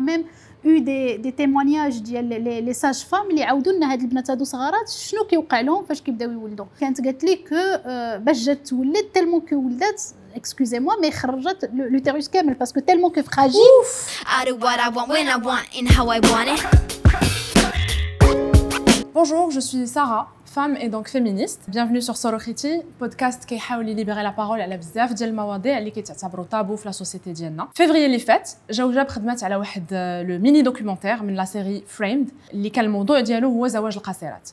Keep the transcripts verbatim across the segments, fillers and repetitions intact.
même eu des des témoignages ديال les les sages femmes اللي عاودوا لنا هاد البنات هادو صغارات شنو كيوقع لهم فاش كيبداو يولدوا. كانت قالت لي كو باش جات تولد تالمون كو ولدات excusez moi mais خرجت l'utérus كامل باسكو تالمون كو fragile. I do what I want when I want and how I want it. Bonjour, je suis Sarah, femme et donc féministe. Bienvenue sur Sorokhiti, podcast qui حاول libérer la parole على بزاف ديال المواضيع اللي كيتعتبروا طابو في لا سوسيتي ديالنا. فيفري اللي فات جاوجاب خدمت على واحد لو ميني دوكيومونتير من لا سيري فريمد اللي كان الموضوع ديالو هو زواج القاصرات.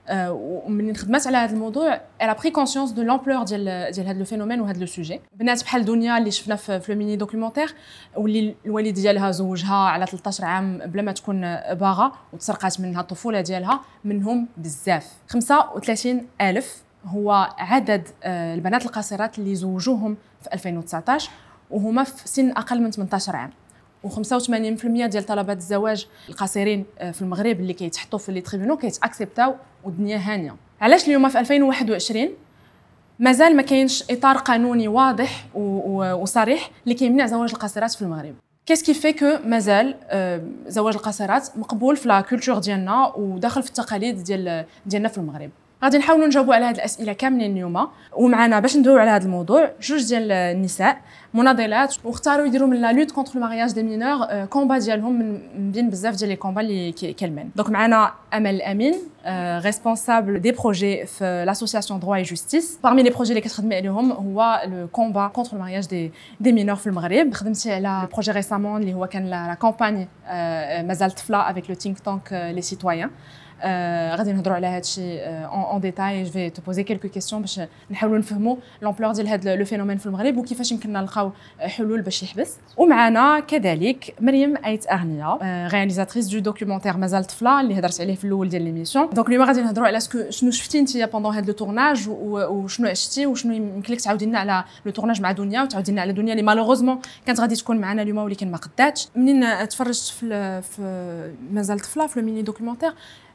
ومن خدمت على هذا الموضوع elle a pris conscience de l'ampleur ديال ديال هذا الفينومين وهذا لو سوجي. بنات بحال دنيا اللي شفنا في لو ميني دوكيومونتير واللي الوالد ديالها زوجها على ثلاثة عشر عام بلا ما تكون باغا وتسرقات منها الطفوله ديالها منهم بزاف. خمسة وثلاثين ألف هو عدد البنات القاصرات اللي زوجوهم في ألفين وتسعطاش وهما في سن اقل من ثمانية عشر عام. وخمسة وثمانين بالمئة ديال طلبات الزواج القاصرين في المغرب اللي كيتحطوا في لي تريبيونو كيتاكسبتاو والدنيا هانيه. علاش اليوم في ألفين وواحد وعشرين مازال ما كاينش اطار قانوني واضح وصريح اللي كيمنع زواج القاصرات في المغرب؟ كيس كي في كو مازال زواج القاصرات مقبول في لا كولتور ديالنا وداخل في التقاليد ديال ديالنا في المغرب؟ غادي نحاولوا نجاوبوا على هذه الاسئله كاملين اليوم ومعنا باش ندويو على هذا الموضوع جوج ديال النساء مناضلات واختاروا يديروا من لا لوت كونتر لو مارياج دي مينور كومبا ديالهم من بين بزاف ديال لي كومبا اللي كالمان. دونك معنا امل الامين ريسبونسابل دي بروجي في لاسوسياسيون دروا اي جوستيس. parmi لي بروجي اللي كتخدمي عليهم هو لو كومبا كونتر لو مارياج دي دي مينور في المغرب. خدمتي على بروجي ريسامون اللي هو كان لا كامباني مازال طفله افيك لو تينك تانك لي سيتويان. غادي نهضروا على هذا الشيء en détail. Je vais te poser quelques questions باش نحاولوا نفهموا l'ampleur ديال هذا لو فينومين في المغرب وكيفاش يمكننا نلقاو حلول باش يحبس. ومعنا كذلك مريم ايت اغنيه رياليزاتريس دو دوكيومونتير مازال طفله اللي هضرت عليه في الاول ديال ليميسيون. دونك اليوم غادي نهضروا على اسكو شنو شفتي انت بوندون هذا لو تورناج وشنو عشتي وشنو يمكن لك تعاودي لنا على لو تورناج مع دنيا وتعاودي لنا على دنيا اللي مالوغوزمون كانت غادي تكون معنا اليوم ولكن ما قداتش. منين تفرجت في في مازال طفله في الميني دوكيومونتير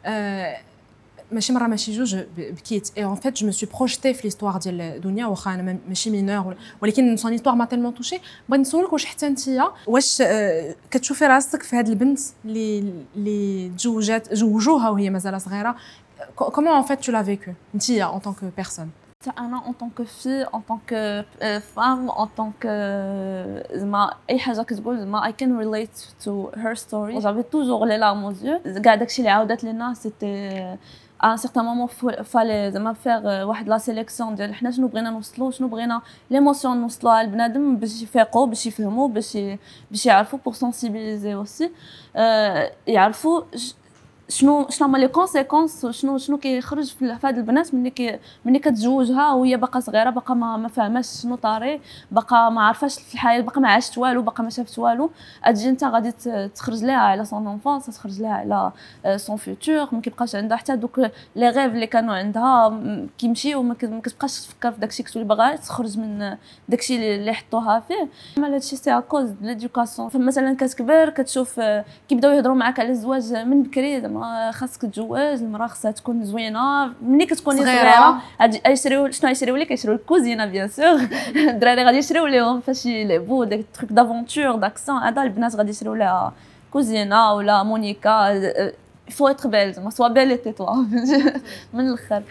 ماشي مره ماشي جوج بكيت اي ان فيت جو مي سوي بروجيتي في ليستوار ديال دنيا واخا انا ماشي مينور ولكن سون ليستوار ما تيلمون توشي. بغيت نسولك واش حتى نتيا واش كتشوفي راسك في هاد البنت اللي اللي تزوجات زوجوها وهي مازال صغيره كومون ان فيت تو لا فيكو نتيا en tant que personne؟ انا en tant que fille en tant que femme en tant que زعما اي حاجه كتقول زعما I can relate to her story. j'avais toujours les larmes aux yeux. كاع داكشي اللي عاودت لنا سيتي à un certain moment fallait زعما faire واحد لا سيليكسيون ديال حنا شنو بغينا نوصلوا شنو بغينا ليموسيون نوصلوها للبنادم باش يفيقوا باش يفهموا باش باش يعرفوا pour sensibiliser aussi يعرفوا شنو شنو هما لي كونسيكونس شنو شنو كيخرج في هاد البنات ملي كي ملي كتزوجها وهي باقا صغيره باقا ما ما فاهماش شنو طاري باقا ما عارفاش في الحياه باقا ما عاشت والو باقا ما شافت والو. اجي انت غادي تخرج لها على سون انفونس تخرج لها على سون فيوتور ما كيبقاش عندها حتى دوك لي غيف اللي كانوا عندها كيمشيو وما كتبقاش تفكر في داكشي كتولي باغا تخرج من داكشي اللي حطوها فيه. مال هادشي سي اكوز د ليدوكاسيون. فمثلا كتكبر كتشوف كيبداو يهضروا معاك على الزواج من بكري زعما خاصك تتزوج المراه خاصها تكون زوينه ملي كتكوني صغيره. يشريو شنو يشريو لك يشريو الكوزينه بيان سور. الدراري غادي يشريو لهم فاش يلعبوا داك تروك دافونتور داكسيون. هذا البنات غادي يشريو لها كوزينه ولا مونيكا فو اتر بيل زعما سوا بيل اي توا من الاخر.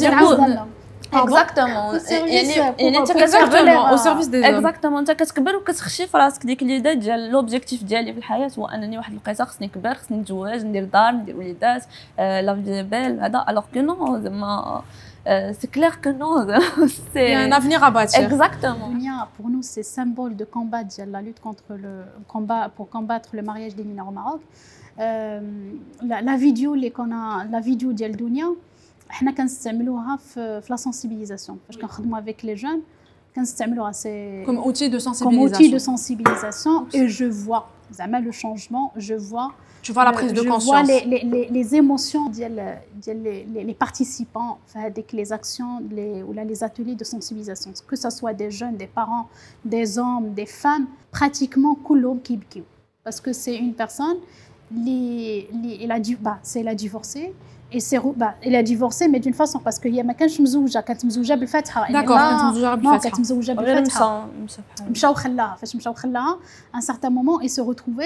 اكزاكتومون يعني يعني انت كتكبر او سيرفيس دي زوم اكزاكتومون انت كتكبر وكتخشي في راسك ديك اليدات ديال لوبجيكتيف ديالي في الحياه هو انني واحد الوقيته خصني نكبر خصني نتزوج ندير دار ندير وليدات لا في بيل هذا الوغ كو نو زعما c'est clair que non c'est il y a un avenir à bâtir. Exactement. Pour nous c'est symbole de combat de la lutte contre le combat pour combattre le mariage des mineurs au Maroc. Euh, la, la vidéo les qu'on a la vidéo ديال دنيا حنا كنستعملوها في في لا سنسيبيليزاسيون فاش كنخدموا افيك لي جون كنستعملوها سي comme outil de sensibilisation comme outil de sensibilisation et je vois زعما le changement je vois tu vois la prise de conscience je vois les les les émotions ديال ديال les les participants في هذيك les actions les ou là les ateliers de sensibilisation que ça soit des jeunes des parents des hommes des femmes pratiquement كلهم كيبكيو parce que c'est une personne اللي اللي elle a dû bah c'est elle a divorcé et c'est bah elle a divorcé mais d'une façon parce que هي ما كانش مزوجه كانت مزوجه بالفاتحه داكور كانت مزوجه بالفاتحه كانت مزوجه بالفاتحه مشاو خلاها فاش مشاو خلاها ان سارتان مومون et se retrouver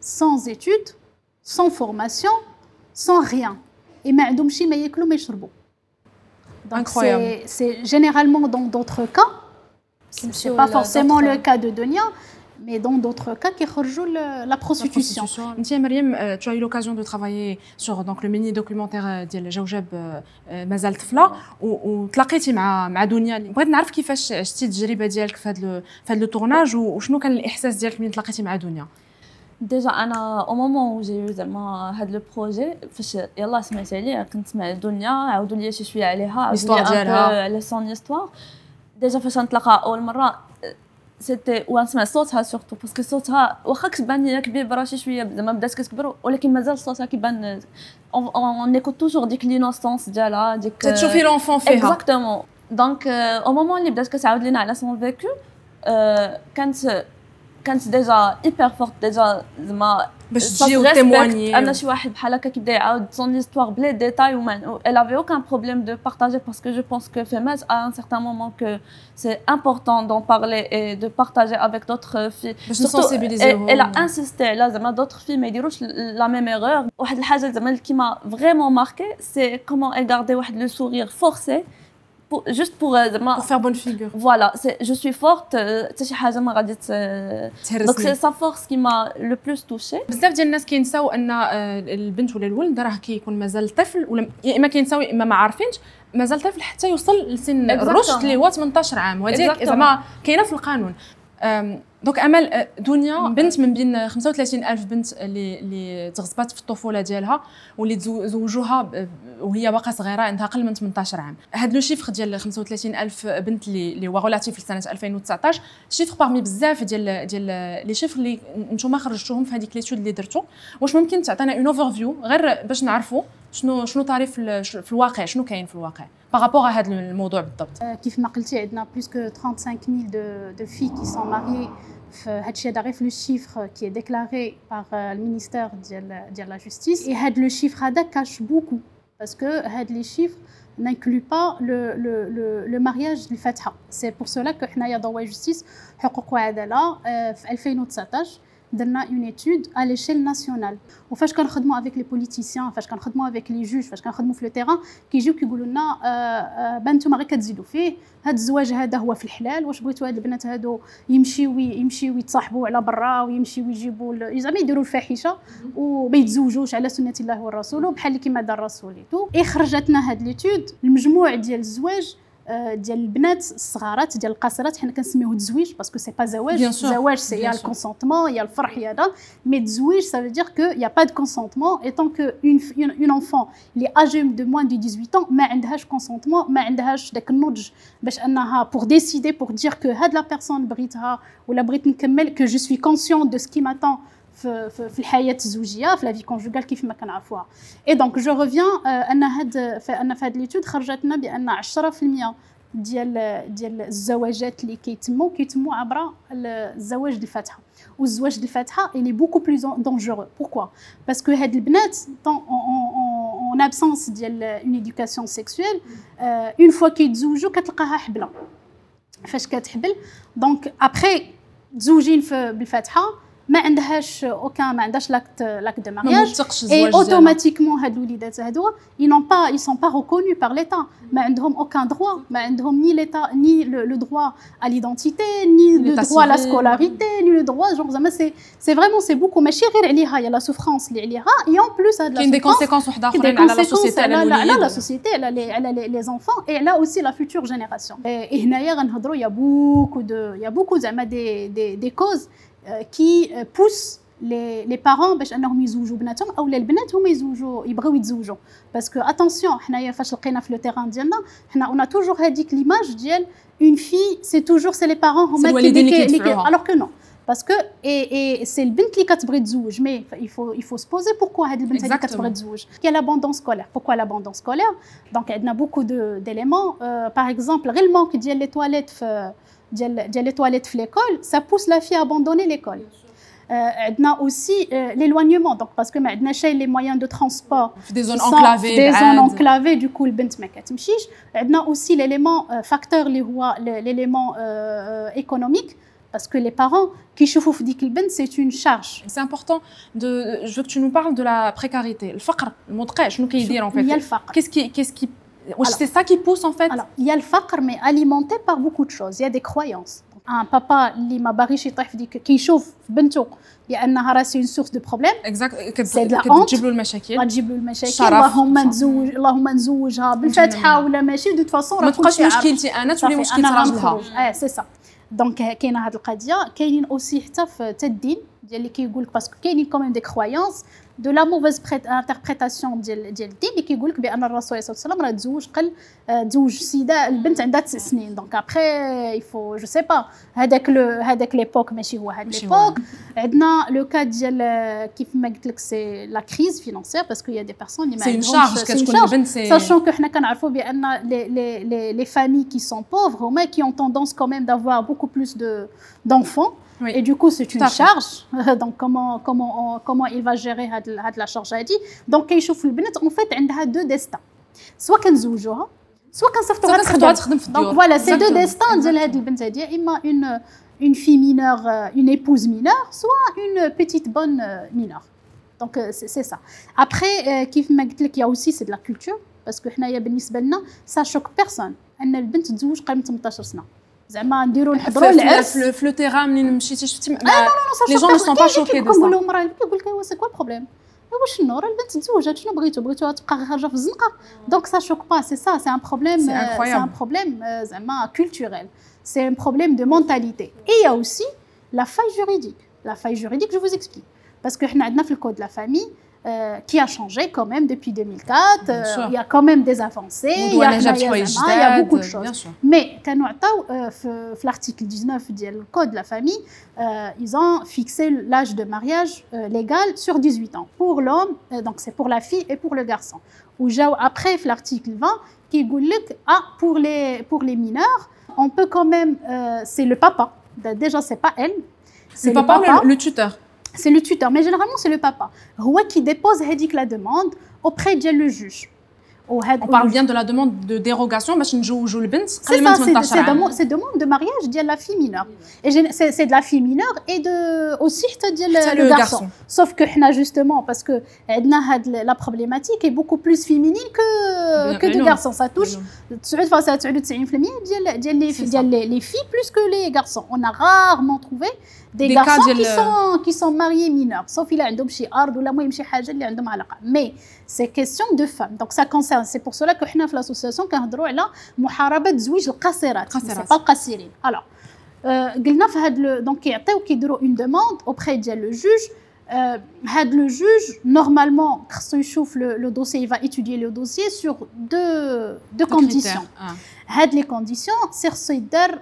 sans études, sans formation, sans rien. Et ما عندهمش ما ياكلوا ما يشربوا. Donc Incroyable. c'est, c'est généralement dans d'autres cas, ce n'est pas forcément le cas de Donia, mais dans d'autres cas qui خرجوا la prostitution. انت مريم euh, tu as eu l'occasion de travailler sur donc le mini documentaire ديال جوجب euh, مازال طفله وتلاقيتي مع مع دنيا. بغيت نعرف كيفاش عشتي التجربه ديالك في هذا في هذا لو تورناج وشنو كان الاحساس ديالك ملي تلاقيتي مع دنيا. ديجا انا او مومون و جي زعما هاد لو بروجي فاش يلاه سمعت عليه كنت مع دنيا عاودوا لي شي شويه عليها ليستوار ديالها على سون استوار. ديجا فاش نتلاقى اول مره سيتي ونسمع صوتها سورتو باسكو صوتها واخا كتبان ليا كبيره شي شويه زعما بدات كتكبر ولكن مازال صوتها كيبان اون ايكوت توجور ديك لينوسونس ديالها ديك تشوفي لونفون فيها اكزاكتومون. دونك او مومون اللي بدات كتعاود لينا على سون فيكو كانت كانت ديجا هيبر فورت ديجا زعما باش تجي وتيمواني انا شي واحد بحال هكا كيبدا يعاود سون هيستوار بلي ديتاي وما elle avait aucun problème de partager parce que je pense que Femaz à un certain moment que c'est important d'en parler et de partager avec d'autres filles. Surtout, elle a insisté là زعما d'autres filles ما يديروش la même erreur. واحد الحاجه زعما qui m'a vraiment marqué c'est comment elle gardait واحد le sourire forcé pour, juste pour euh, pour faire bonne figure. Voilà, c'est je suis forte حتى شي حاجه ما غادي donc c'est sa force qui m'a le plus touchée. بزاف ديال الناس كينساو ان البنت ولا الولد راه كيكون مازال طفل ولا يا اما كينساو يا اما ما عارفينش مازال طفل حتى يوصل لسن الرشد اللي هو ثمنطاش عام وهذيك زعما كاينه في القانون. دونك امل دنيا بنت من بين خمسة وثلاثين ألف بنت اللي اللي تغصبات في الطفوله ديالها واللي زوجوها وهي باقا صغيره عندها اقل من ثمنطاش عام. هاد لو شيفر ديال خمسة وثلاثين ألف بنت اللي اللي هو غولاتيف لسنه ألفين وتسعطاش شيفر بارمي بزاف ديال ديال لي شيفر اللي نتوما خرجتوهم في هذيك ليتود اللي درتو. واش ممكن تعطينا اون اوفر فيو غير باش نعرفوا شنو شنو طاري في, في الواقع شنو كاين في الواقع بارابور هذا الموضوع بالضبط. كيف ما قلتي عندنا بلوس كو خمسة وثلاثين ألف de de filles qui sont mariées. هادشي هذا غير في لو شيفر كي ديكلاري بار المينيستير ديال ديال لا جوستيس. اي هاد لو شيفر هذا كاش بوكو باسكو هاد لي شيفر n'inclut pas le le le le mariage الفاتحه. سي بور سولا كو حنايا ضوا جوستيس حقوق وعداله في ألفين وتسعطاش درنا اون ايتود ا ليشيل ناسيونال وفاش كنخدموا افيك لي بوليتيسيان فاش كنخدموا افيك لي جوج فاش كنخدموا في لو تيران كيجيو كيقولوا لنا بنتوما غير كتزيدوا فيه هاد الزواج هذا هو في الحلال واش بغيتوا هاد البنات هادو يمشيو يمشيو يتصاحبوا على برا ويمشيو يجيبوا زعما يديروا الفاحشه وما يتزوجوش على سنه الله والرسول بحال كيما دار الرسول تو. اي خرجتنا هاد ليتود المجموع ديال الزواج ديال البنات الصغارات ديال القاصرات حنا كنسميوه تزويج باسكو سي با زواج زواج سي يا الكونسونطمون يا الفرح يا هذا مي تزويج ça veut dire que y a pas de consentement et tant que une une, une enfant اللي âgée de moins de dix-huit ans ما عندهاش consentement ما عندهاش داك النضج باش انها pour décider pour dire que هاد لا بيرسون بغيتها ولا بغيت نكمل que je suis conscient de ce qui m'attend في في الحياه الزوجيه في لا في كونجوغال كيف ما كنعرفوها. اي دونك جو ريفيان ان هاد ان في هاد ليتود خرجتنا بان عشرة في المية ديال ديال الزواجات اللي كيتموا كيتموا عبر الزواج الفاتحه والزواج الفاتحه اللي بوكو بلوز دونجورو. بوركوا باسكو هاد البنات اون ابسونس ديال اون ايدوكاسيون سيكسويل اون فوا كيتزوجوا كتلقاها حبله فاش كتحبل دونك ابري تزوجين بالفاتحه ما عندهاش اوكان ما عندهاش لاكت لاكت دو مارياج اي اوتوماتيكمون هاد الوليدات هادو ils n'ont pas ils sont pas reconnus par l'état ما عندهم aucun droit ما عندهم ni l'état ni le, le droit à l'identité ni le droit à la scolarité ni le droit genre زعما سي سي فريمون سي بوكو ماشي غير عليها يا لا سوفرانس اللي عليها اي اون بلوس هاد لا كاين دي كونسيكونس وحده اخرين على لا سوسيتي على الوليد على لا سوسيتي على على لي زونفون اي على اوسي لا فيوتور جينيراسيون. اي هنايا غنهضروا يا بوكو دو يا بوكو زعما دي دي دي كوز qui pousse les les parents باش انهم يزوجوا بناتهم او البنات هما يزوجوا يبغيو يتزوجوا باسكو اتونسيون حنايا فاش لقينا في لو تيران ديالنا حنا اون توجور هذيك ليماج ديال اون في سي توجور سي لي بارون هما اللي كيدفعوها الوغ كو نو باسكو اي اي سي البنت اللي كتبغي تزوج مي il faut il faut se poser pourquoi هاد البنت اللي كتبغي تزوج كي لابوندون سكولير pourquoi l'abandon scolaire donc عندنا beaucoup de d'éléments par exemple غير المونك ديال لي تواليت في ديال ديال لي تواليت في ليكول ça pousse la fille à abandonner l'école. عندنا aussi l'éloignement donc parce que ما عندناش les moyens de transport في des zones enclavées des zones enclavées du coup البنت ما كتمشيش. عندنا aussi l'élément facteur اللي هو l'élément économique parce que les parents qui يشوفوا في ديك البنت c'est une charge. C'est important de je veux que tu nous parles de la précarité. الفقر المدقع شنو كيدير en fait? Il y a le فقر. Qu'est-ce qui qu'est-ce qui c'est ça qui pousse en fait? Alors, il y a le فقر mais alimenté par beaucoup de choses. Il y a des croyances. Un papa اللي ما باغيش يطيح في ديك كيشوف في بنته بانها راه سي une source de problème. Exact. C'est de la honte. كتجيب له المشاكل. غتجيب له المشاكل. شرف. اللهم نتزوج اللهم نزوجها بالفاتحه ولا ماشي دو فاصون راه ما تبقاش مشكلتي انا تولي مشكلة راجلها. اه سي سا. دونك كاينه هذه القضيه كاينين اوسي حتى في الدين ديال اللي كيقول لك باسكو كاينين كوميم دي كرويونس دو لا موفيز انتربريتاسيون ديال ديال الدين اللي كيقول لك بان الرسول صلى الله عليه وسلم راه تزوج قل تزوج سيده البنت عندها تسع سنين دونك ابخي يفو جو سي با هذاك لو هذاك ليبوك ماشي هو هاد ليبوك. عندنا لو كا ديال كيف ما قلت لك سي لا كريز فينانسيير باسكو يا دي بيرسون اللي ما عندهمش كتكون البنت سي ساشون كو حنا كنعرفوا بان لي لي لي لي فامي كي سون بوفر هما كي اون توندونس كوميم دافوار بوكو بلوس دو d'enfants. Oui. Et du coup, c'est une charge. Donc, comment, comment, on, comment il va gérer had, had la charge هذه. Donc, كيشوف البنت en fait عندها deux destins. soit كنزوجوها soit كنصيفطوها تخدم. Donc voilà, c'est deux destins ديال هذه البنت هذه اما une une fille mineure, une épouse mineure, soit une petite bonne mineure. Donc c'est, c'est ça. Après كيف ما قلت لك il y a aussi c'est de la culture parce que حنايا بالنسبه لنا ça choque personne ان البنت تتزوج قبل من ثمنطاش سنه. زعما نديروا نحضروا العرس في لو تيران منين مشيتي شفتي لي جون نو سون با شوكي دو سا. كنقول لهم راه كيقول لك ايوا سي كوا البروبليم واش شنو راه البنت تزوجات شنو بغيتو بغيتوها تبقى خارجه في الزنقه دونك سا شوك با سي سا سي ان بروبليم سي ان بروبليم زعما كولتوريل سي ان بروبليم دو مونتاليتي اي يا اوسي لا فاي جوريديك لا فاي جوريديك جو فوز اكسبليك باسكو حنا عندنا في الكود لا فامي Euh, qui a changé quand même depuis deux mille quatre. Euh, il y a quand même des avancées, il y a, il y a, il y a beaucoup de choses. Mais quand on a في l'article dix-neuf du code de la famille, euh, ils ont fixé l'âge de mariage euh, légal sur dix-huit ans pour l'homme, euh, donc c'est pour la fille et pour le garçon. Ou après l'article vingt qui dit que ah, pour les pour les mineurs, on peut quand même euh, c'est le papa. Déjà c'est pas elle, c'est le, le papa, papa. Le, le tuteur. C'est le tuteur, mais généralement c'est le papa. هو qui dépose هذيك la demande auprès de le juge. On parle bien de la demande de dérogation باش نجوجوا البنت قبل ما ثمنطاش عام. C'est demande de mariage ديال la fille mineure. Et c'est, c'est de la fille mineure et de aussi حتى ديال le garçon. Sauf que حنا justement parce que عندنا هاد la problématique est beaucoup plus féminine que que de garçons. Ça touche تسعة فاصلة تسعة وتسعين بالمية ديال ديال les ديال les filles plus que les garçons. On a rarement trouvé des, des garçons qui sont qui sont mariés mineurs sauf il a عندهم شي ارض ولا المهم شي حاجه اللي عندهم علاقه. Mais c'est question de femmes. Donc ça concerne c'est pour cela que حنا في l'association كنهضروا على محاربه زويج القاصرات سي با القاصرين. alors قلنا في هذا دونك كيعطيو كيديروا une demande auprès ديال le juge. هاد le juge normalement خصو يشوف le dossier il va étudier le dossier sur deux deux conditions. هاد les conditions سي خصو يدار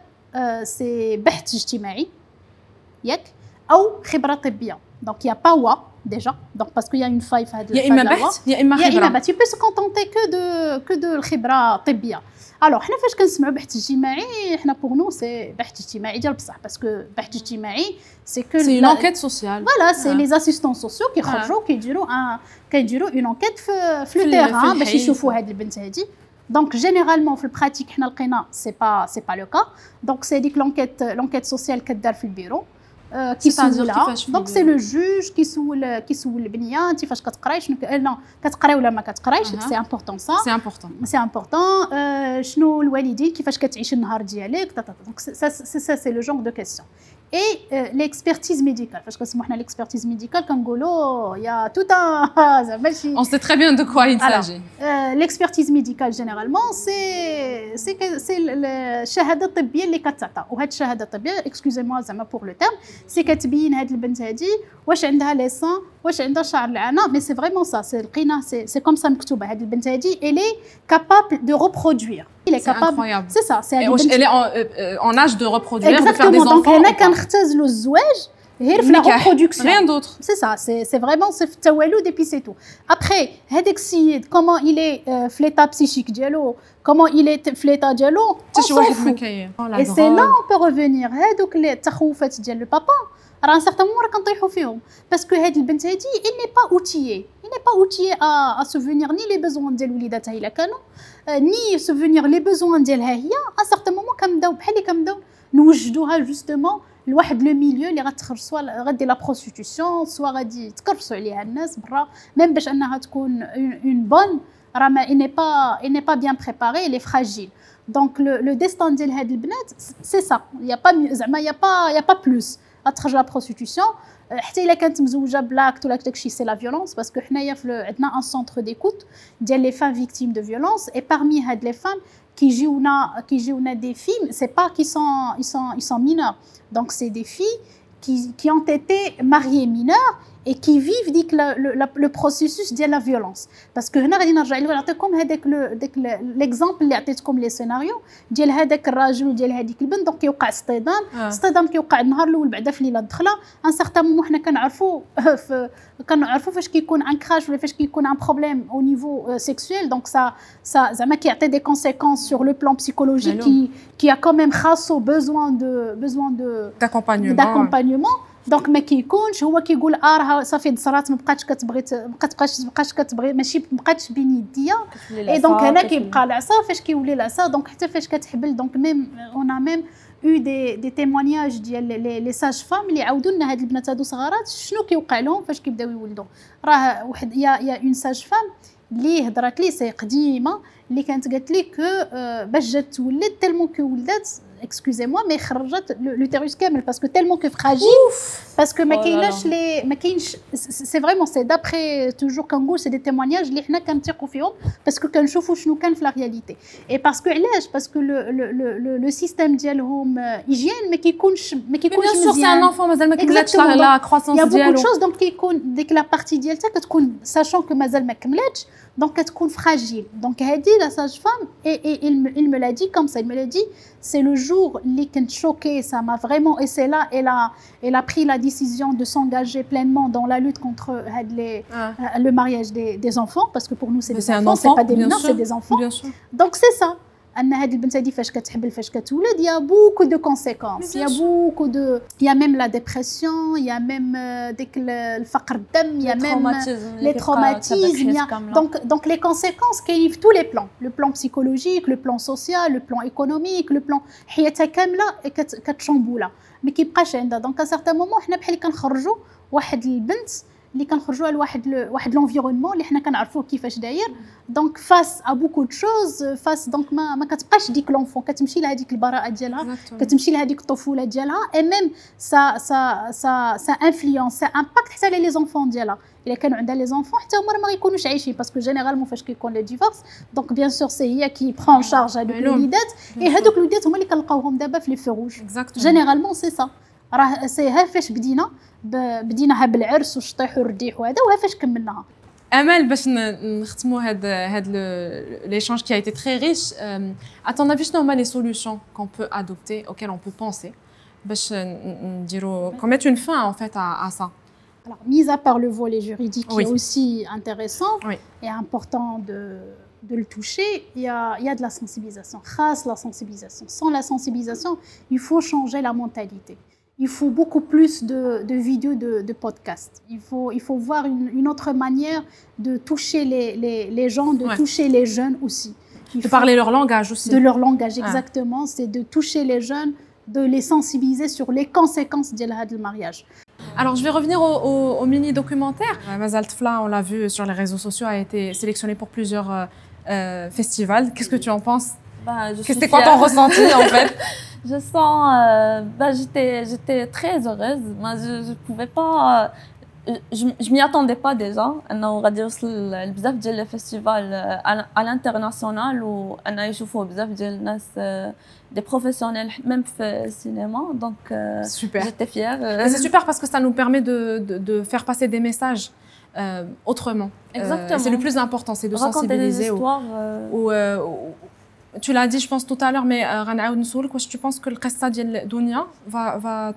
سي بحث اجتماعي ياك او خبره طبيه. donc il y a pas wa déjà donc parce qu'il y a une faille في هذا يا اما بحث يا اما خبره. يا اما بحث tu peux se contenter que de que de الخبره الطبيه. alors حنا فاش كنسمعوا بحث اجتماعي حنا pour nous c'est بحث اجتماعي ديال بصح parce que بحث اجتماعي c'est que c'est une enquête sociale. voilà c'est ah. les assistants sociaux كيخرجوا كيديروا ان كيديروا une enquête في في le terrain باش يشوفوا هاد البنت هادي. donc généralement في البراتيك حنا لقينا c'est pas c'est pas le cas. donc c'est ديك l'enquête l'enquête sociale كدار في البيرو كيسولها. دونك سي لو جوج كيسول كيسول البنيه انت فاش كتقراي شنو نو كتقراي ولا ما كتقرايش. سي امبورطون سا سي امبورطون سي امبورطون شنو الوالدين كيفاش كتعيش النهار ديالك. دونك سا سا سي لو جونغ دو كيسيون. اي ليكسبيرتيز ميديكال فاش كنسمعوا حنا ليكسبيرتيز ميديكال كنقولوا يا توت ان زعما شي on sait très bien de quoi il s'agit. ليكسبيرتيز ميديكال جينيرالمون سي سي سي الشهاده الطبيه اللي كتعطى. وهاد الشهاده الطبيه اكسكوزي موا زعما بور لو تيرم سي كتبين هاد البنت هادي واش عندها لي سان واش عندها شعر العنق. مي سي فريمون سا سي لقينا سي سي كوم سا مكتوبه هاد البنت هادي الي كابابل دو ريبرودوير. il est capable c'est ça c'est elle est en, euh, en âge de reproduire de faire des enfants. donc هنا كنختزلوا الزواج غير في لا reproduction rien d'autre. c'est ça c'est c'est vraiment c'est التوالد et puis c'est tout. après هذاك السيد comment il est euh, في l'état psychique ديالو comment il est في l'état ديالو حتى شي واحد ما كاين. et c'est là on peut revenir هذوك التخوفات ديال البابا راه ان سارتان مومون راه كنطيحوا فيهم باسكو هاد البنت هادي il n'est pas outillé il n'est pas outillé à à souvenir ni les besoins ديال وليداتها الا كانوا ni souvenir les besoins ديالها هي ان سارتان مومون كنبداو بحال اللي كنبداو نوجدوها جوستومون لواحد لو ميليو اللي غتخرج سوا غدير لا بروستيتيسيون سوا غادي تكرسوا عليها الناس برا ميم باش انها تكون اون بون راه ما اي ني با اي ني با بيان بريباري لي فراجيل دونك لو ديستان ديال هاد البنات سي سا يا با زعما يا با يا با بلوس غتخرج لا بروستيتيسيون حتى الا كانت مزوجه بلاكت ولا داكشي سي لا فيولونس باسكو حنايا عندنا ان سونتر ديكوت ديال لي فام فيكتيم دو فيولونس اي parmi هاد لي فام كيجيونا كيجيونا دي فيلم سي با كي سون ils sont ils sont mineurs donc c'est des filles qui qui ont été mariées mineures et qui vivent ديك le processus ديال la violence parce que هنا غادي نرجع لكم نعطيكم هذاك داك ليكزامبل اللي عطيتكم لي سيناريو ديال هذاك الراجل وديال هذيك البنت دونك كيوقع اصطدام اصطدام كيوقع النهار الاول بعدا في ليله الدخله ان سارتان مومون حنا كنعرفوا كنعرفوا فاش كيكون ان كراش ولا فاش كيكون ان بروبليم او نيفو سيكسويل دونك سا سا زعما كيعطي دي كونسيكونس سور لو بلان بسيكولوجيك كي كي ا كوميم خاصو بيزوان دو بيزوان دو داكومبانيومون دونك ما كيكونش هو كيقول اه راه صافي صرات ما بقاتش كتبغي ما بقاتش بقاش كتبغي ماشي ما بقاتش بين يديا اي دونك هنا كيبقى العصا فاش كيولي العصا دونك حتى فاش كتحبل دونك ميم اون ا ميم او دي دي تيمونياج ديال لي ساج فام اللي عاودوا لنا هاد البنات هادو صغارات شنو كيوقع لهم فاش كيبداو يولدوا راه واحد يا يا اون ساج فام اللي هضرات لي سي قديمه اللي كانت قالت لي كو باش جات تولد تالمون كو ولدات excusez-moi mais خرجت l'utérus كامل parce que tellement que fragile parce que ما كايناش لي ما كاينش c'est vraiment c'est d'après toujours كنقول c'est des témoignages اللي حنا كنثقوا فيهم parce que كنشوفوا شنو كان في لا réalité et parce que علاش parce que le le le système ديالهم hygiène ما كيكونش ما كيكونش مزيان bien sûr c'est un enfant مازال ما كملاتش لا croissance ديالو il y a beaucoup de choses donc كيكون ديك لا بارتي ديالتها كتكون sachant que مازال ما كملاتش donc كتكون fragile donc هادي la sage-femme et, et il me il me l'a dit comme ça il me l'a dit c'est le jour اللي كنت choquée ça m'a vraiment et c'est là elle a elle a pris la décision de s'engager pleinement dans la lutte contre هاد les ah. le mariage des des enfants parce que pour nous c'est mais des c'est enfants enfant, c'est pas des mineurs c'est des enfants donc c'est ça ان هاد البنت هادي فاش كتحبل فاش كتولد il y a beaucoup de conséquences il y a beaucoup de il y a même la dépression il y a même ديك الفقر الدم il y a même les traumatismes donc donc les conséquences كاينين في tous les plans le plan psychologique le plan social le plan économique le plan حياتها كامله كتشامبولا ما كيبقاش عندها دونك ا سارتان مومون حنا بحال كنخرجوا واحد البنت اللي كنخرجوها لواحد واحد لونفيرونمون اللي حنا كنعرفوه كيفاش داير دونك فاس ا بوكو دو شوز فاس دونك ما ما كتبقاش ديك لونفون كتمشي لهاديك البراءه ديالها كتمشي لهاديك الطفوله ديالها اي ميم سا سا سا سا انفلونس سا امباكت حتى على لي زونفون ديالها الا كانوا عندها لي زونفون حتى هما ما غيكونوش عايشين باسكو جينيرالمون فاش كيكون لي ديفورس دونك بيان سور سي هي كي برون شارج هادوك الوليدات اي هادوك الوليدات هما اللي كنلقاوهم دابا في لي في روج جينيرالمون سي سا راه سي ها فاش بدينا بديناها بالعرس والشطيح والرديح وهذا وها فاش كملناها Amel, باش نختموا هاد هاد l'échange qui a été très riche. À ton avis, شنو هما les solutions qu'on peut adopter, auxquelles on peut penser, باش نديرو qu'on mette une fin en fait à, à ça. Alors, mis à part le volet juridique qui oui. est aussi intéressant oui. et important de de le toucher, il y a il y a de la sensibilisation. Grâce la sensibilisation. Sans la sensibilisation, il faut changer la mentalité. Il faut beaucoup plus de, de vidéos, de, de podcasts. Il faut, il faut voir une, une autre manière de toucher les, les, les gens, de ouais. toucher les jeunes aussi. Il de parler leur langage aussi. De leur langage, exactement. Ah. C'est de toucher les jeunes, de les sensibiliser sur les conséquences de le mariage. Alors, je vais revenir au, au, au mini-documentaire. Mazal Tfla, on l'a vu sur les réseaux sociaux, a été sélectionné pour plusieurs euh, euh, festivals. Qu'est-ce que tu en penses? Bah, c'est quoi ton ressenti en fait? Je sens, euh, bah, j'étais, j'étais très heureuse. Moi, je, je pouvais pas, euh, je, je m'y attendais pas déjà. أنه غادي يوصل بزاف ديال لي فيستيفال à l'international و أنا يشوفوا بزاف ديال الناس des professionnels même في السينما donc euh, super. J'étais fière. C'est super parce que ça nous permet de de, de faire passer des messages euh, autrement. Exactement. Euh, c'est le plus important, c'est de raconter sensibiliser des histoires. Ou, ou, euh, tu l'as dit je pense tout à l'heure mais غنعاود نسولك واش tu penses que القصه ديال دنيا va va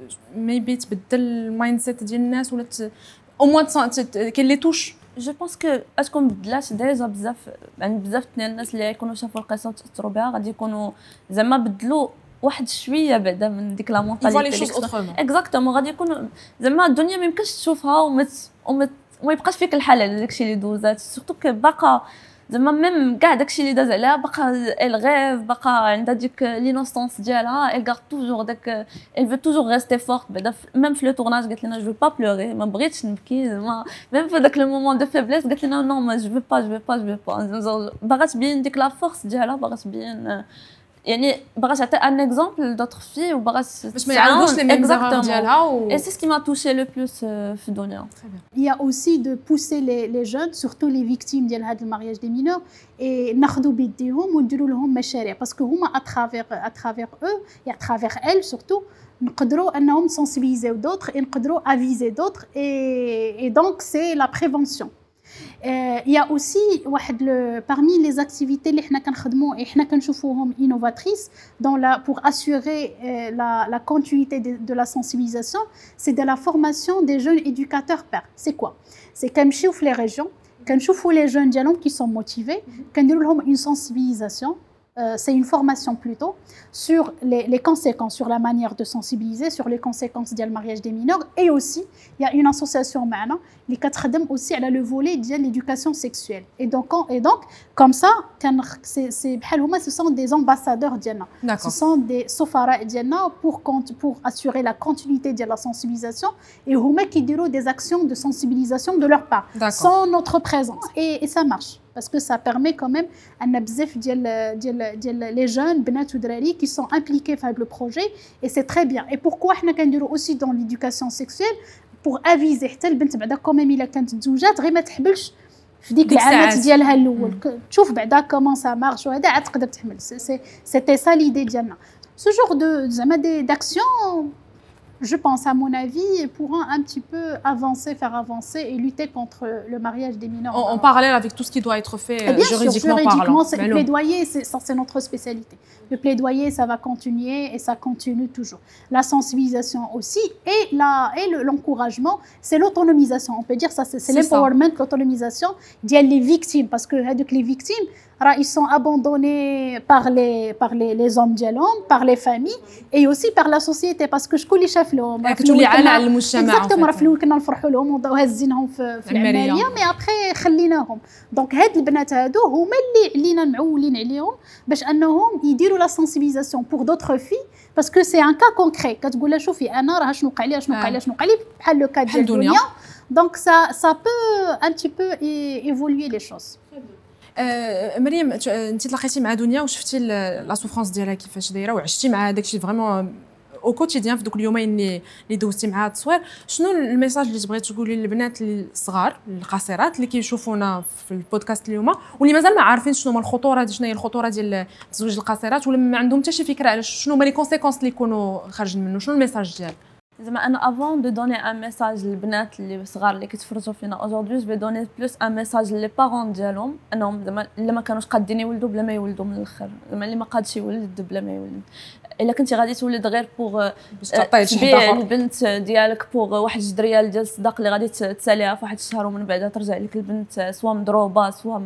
maybe تبدل المايند سيت ديال الناس ولا au moins كاين لي توش جو بونس كو اسكو مبدلاش ديجا بزاف يعني بزاف ديال الناس اللي يكونوا شافوا القصه وتاثروا بها غادي يكونوا زعما بدلوا واحد شويه بعدا من ديك لا مونطاليتي اكزاكتومون غادي يكونوا زعما الدنيا ما يمكنش تشوفها وما وما ما يبقاش فيك الحال على داكشي اللي دوزات سورتو كو باقا زعما ميم كاع داكشي اللي داز عليها باقا الغيف باقا عندها ديك لينوسونس ديالها ال غار توجور داك ال فو توجور ريستي فورت بعدا ميم في لو تورناج قالت لنا جو با بلوري ما بغيتش نبكي زعما ميم في داك لو مومون دو فيبليس قالت لنا نو ما جو با جو با جو با باغا تبين ديك لا فورس ديالها باغا تبين يعني باغا تعطي ان اكزومبل دوطخ في وباغا باش ما يعاودوش لي ميم زيرور ديالها و اي سي سكي ما توشي لو بلوس في الدنيا. Il y a aussi de pousser les, les jeunes, surtout les victimes de هذا المارياج des mineurs, et ناخذوا بيديهم ونديروا لهم مشاريع parce que هما à travers à travers eux et à travers elles surtout نقدروا انهم sensibiliser d'autres et نقدروا aviser d'autres et et donc c'est la prévention. Il y a aussi واحد le, parmi les activités اللي حنا كنخدموا et حنا كنشوفوهم innovatrices dans la pour assurer euh, la la continuité de, de la sensibilisation, c'est de la formation des jeunes éducateurs pairs. C'est quoi? C'est كنمشيو في les régions كنشوفوا les jeunes ديالهم qui sont motivés كنديروا لهم une sensibilisation. Euh, c'est une formation plutôt sur les, les conséquences, sur la manière de sensibiliser, sur les conséquences du mariage des mineurs. Et aussi, il y a une association معنا اللي كتخدم aussi على le volet de l'éducation sexuelle. Et donc, et donc comme ça, c'est, c'est, بحال هما, ce sont des ambassadeurs ديالنا. Ce sont des سفراء ديالنا pour, pour assurer la continuité de la sensibilisation. Et هما كيديروا des actions de sensibilisation de leur part, sans notre présence. Et, et ça marche. Parce que ça permet quand même à bzaf ديال ديال ديال les jeunes بنات ودراري qui sont impliqués dans le projet et c'est très bien. Et pourquoi حنا كنديروا aussi dans l'éducation sexuelle pour aviser حتى البنت بعدا quand même الا كانت تزوجات غير ما تحبلش في ديك العامات ديالها الاول تشوف بعدا كومون سا مارش وهذا عاد تقدر تحمل. C'était ça l'idée ديالنا. Ce genre de زعما d'action, je pense, à mon avis, pourront un petit peu avancer, faire avancer et lutter contre le mariage des mineurs. En, en parallèle avec tout ce qui doit être fait bien juridiquement, sûr, juridiquement parlant. Le plaidoyer, c'est, ça, c'est notre spécialité. Le plaidoyer, ça va continuer et ça continue toujours. La sensibilisation aussi et, la, et le, l'encouragement, c'est l'autonomisation. On peut dire ça, c'est, c'est, c'est l'empowerment, ça. L'autonomisation des victimes. Parce que les victimes, ils sont abandonnés par les, par les, les hommes dialogues, par les familles et aussi par la société. Parce que je connais les لهم كتولي عالة على المجتمع. اكزاكتومون في الاول كنا نفرحوا لهم وهزينهم في, في العمليه مي ابخي خليناهم. دونك هاد البنات هادو هما اللي علينا معولين عليهم باش انهم يديروا لا سنسيبيزاسيون بور دوطخ في باسكو سي ان كا كونكري كتقول لها شوفي انا راه شنو وقع لي شنو وقع لي شنو وقع لي بحال لو كا ديال دنيا. دونك سا سا بو ان تي بو ايفولوي لي شوز. مريم انت تلاقيتي مع دنيا وشفتي لا سوفرانس ديالها كيفاش دايره وعشتي مع داكشي فريمون او كوتيديان في دوك اليومين اللي اللي دوزتي معها التصوير. شنو الميساج اللي تبغي تقولي للبنات الصغار القاصرات اللي كيشوفونا في البودكاست اليوم واللي مازال ما عارفين شنو هما الخطوره ديال شنو هي الخطوره ديال تزويج القاصرات ولا ما عندهم حتى شي فكره على شنو هما لي كونسيكونس اللي يكونوا خارجين منه؟ شنو الميساج ديالك؟ زعما انا افون دو دوني ان ميساج للبنات اللي صغار اللي كيتفرجوا فينا اودجوردي جو في دوني بلوس ان ميساج لي بارون ديالهم انهم زعما الا ما كانوش قادين يولدوا بلا ما يولدوا من الاخر. زعما اللي ما قادش يولد بلا ما يولد الا كنتي غادي تولد غير بوغ تبيع البنت ديالك بوغ واحد جوج ريال ديال الصداق اللي غادي تساليها في واحد الشهر ومن بعد ترجع لك البنت سوا مضروبه سوا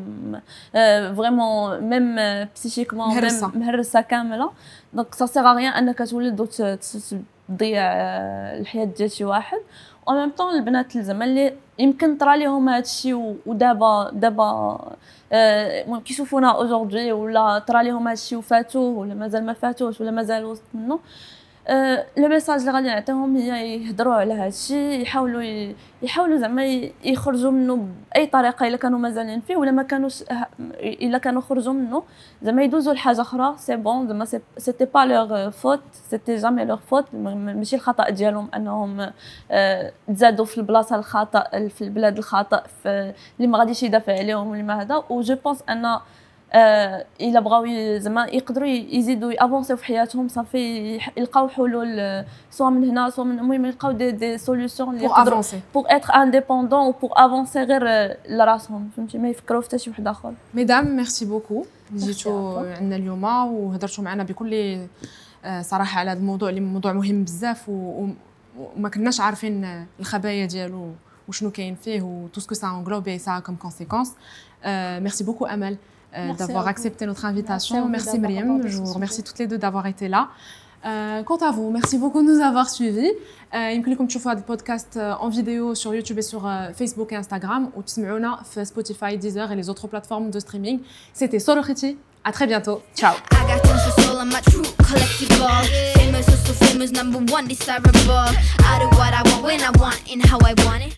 فريمون ميم بسيشيكمون ميم مهرسه كامله. دونك سا سيغ ريان انك تولد وتضيع الحياه ديال شي واحد. و ميم طون البنات زعما اللي يمكن طرا ليهم هذا الشيء ودابا دابا المهم كيشوفونا اوجوردي ولا طرا ليهم هذا الشيء وفاتوه ولا مازال ما فاتوش ولا مازال وسط منه. لو ميساج اللي غادي نعطيهم هي يهضروا على هذا الشيء يحاولوا يحاولوا زعما يخرجوا منه باي طريقه الا كانوا مازالين فيه ولا ما كانوش الا كانوا خرجوا منه زعما يدوزوا لحاجه اخرى. سي بون زعما سيتي با لور فوت سيتي جامي لور فوت ماشي الخطا ديالهم انهم تزادوا في البلاصه الخطا في البلاد الخطا اللي ما غاديش يدافع عليهم ولا ما هذا. و جو بونس ان آه الا بغاو زعما يقدروا يزيدوا يافونسيو في حياتهم صافي يلقاو حلول سواء من هنا سواء من المهم يلقاو دي دي سوليوشن اللي يقدروا بوغ اتر انديبوندون و بوغ افونسي غير لراسهم فهمتي ما يفكروا في حتى شي واحد اخر. ميدام ميرسي بوكو جيتوا عندنا اليوم وهضرتوا معنا بكل صراحه على هذا الموضوع اللي موضوع مهم بزاف وما كناش عارفين الخبايا ديالو وشنو كاين فيه و tout ce que ça englobe et ça a comme conséquence. Euh, merci beaucoup Amel euh, d'avoir accepté notre invitation. Merci, merci Myriam, je vous remercie toutes les deux d'avoir été là. Euh, quant à vous, merci beaucoup de nous avoir suivis. يمكن لكم تشوفوا هذا البودكاست en vidéo sur YouTube et sur Facebook et Instagram ou تسمعونا في Spotify, Deezer et les autres plateformes de streaming. C'était Sorokhiti. À très bientôt. Ciao. I got tons of soul on my true collectible. Famous, so famous, number one, desirable. I do what I want when I want and how I want it.